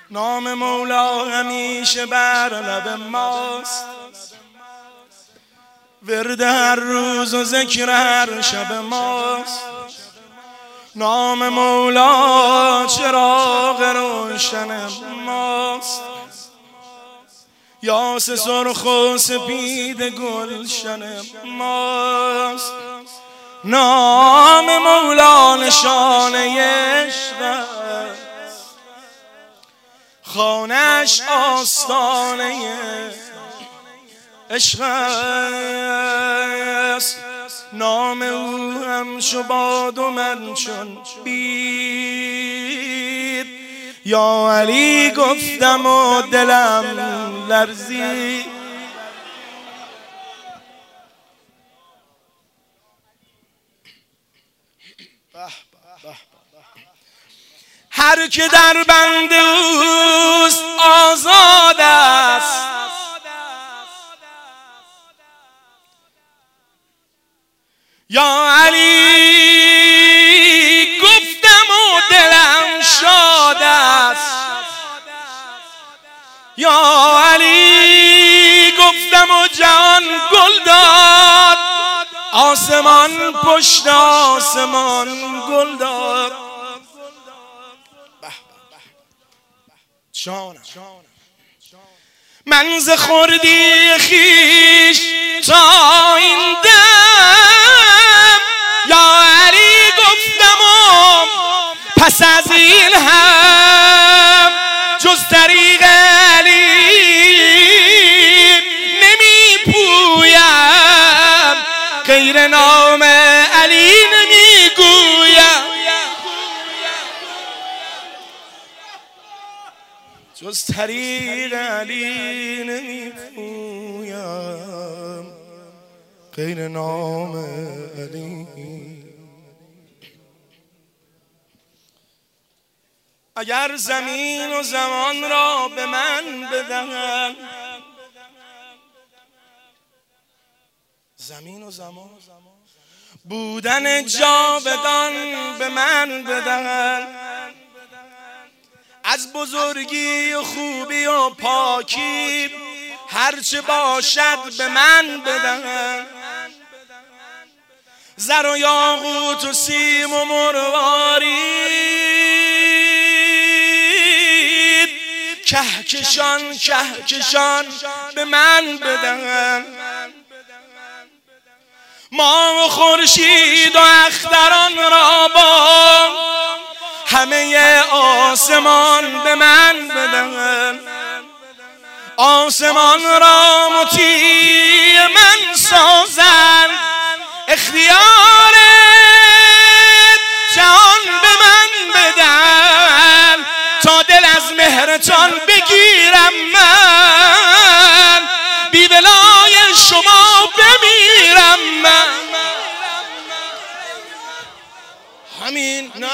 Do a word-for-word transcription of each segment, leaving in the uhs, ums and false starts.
نام مولا همیشه بر لب ماست، ورد هر روز و ذکر هر شب ماست. نام مولا چراغ روشن ماست، یاس سرخ و سپید گلشن ماست. نام مولا نشانه عشق است، خانه‌اش آستانه عشق است. نام او همچو باد و من چون بید، یا علی گفتم و دلم لرزید. هر که در بند اوست آزاد است، یا علی گفتم و دلم شاد است. یا علی گفتم و جان گل داد، آسمان پشت آسمان گل داد. من ز خردی خویش تا این دم، یا علی گفتم و پس از این هم جز طریق علی نمی پویم، غیر نام علی نمی گویم. جز طریق علی نمی پویم، غیر نام علی. اگر زمین و زمان را به من بدهن، زمین و زمان بودن جاودان به من بدهن، از بزرگی و خوبی و پاکی هرچه باشد به من بدهن، زر و یاقوت و سیم و مروارید کهکشان کهکشان به من بدهن، ماه و خورشید و اختران را با همه آسمان به من بدهن، آسمان را مطیع من سازن، اختیار جهان به من بدن، تا دل از مهرتان بگیرم من، بی ولای شما بمیرم من. همین نه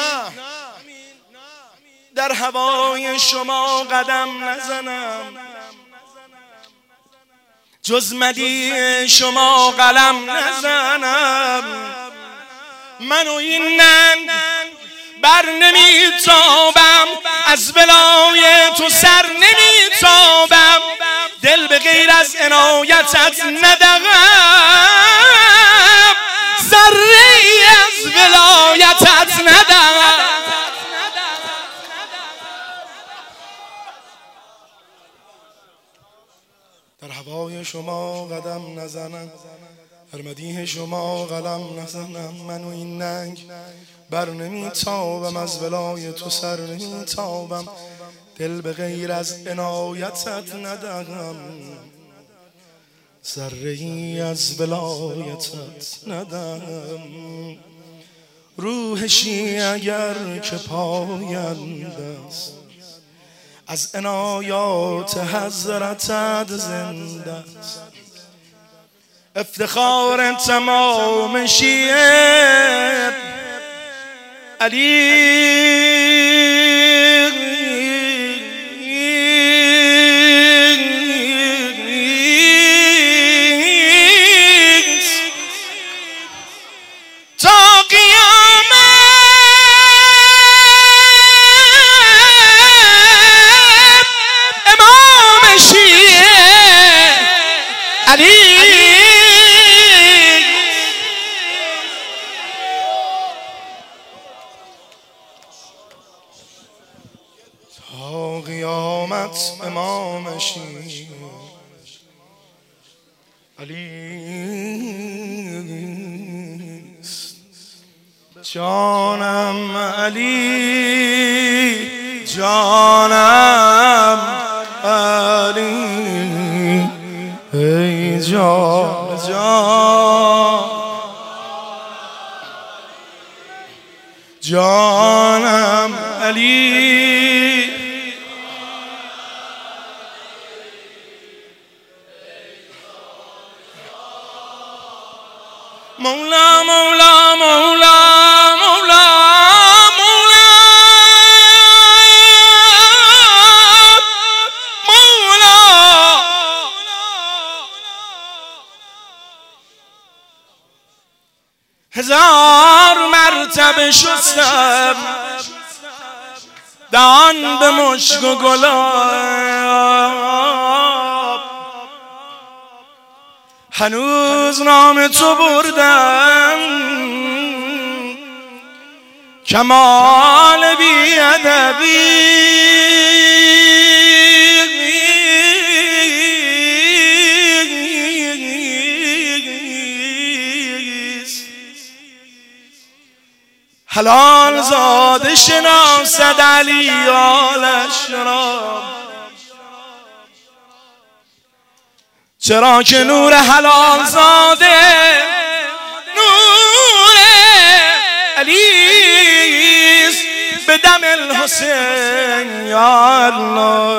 در هوای شما قدم نزنم، جز مدیح شما قلم نزنم. من و این ننگ بر نمیتابم، از ولای تو سر نمیتابم، دل به غیر از عنایتت ندهم، ذره ای از ولایتت ندهم. در هوای شما قدم نزنم، در مدیح شما قلم نزنم. من و این ننگ بر نمیتابم، از ولای تو سر نمیتابم، دل به غیر از عنایتت ندهم، ذره ای از ولایتت ندهم. روحشی اگر که پاینده است، از عنایات حضرتت زنده است، افتخار تمام شیعه علی. علی تا قیامت امامشی علیست جانم علی جانم علی ای جان جان جانم علی مولا مولا مولا مولا مولا مولا هزار مرتبه شستم دهان به مشک و گلاب هنوز نام تو بردم کمال بی ادبی حلال زاده شناسد علی آلش را چرا که نور حلال زاده نور علیست به دم الحسین یا الله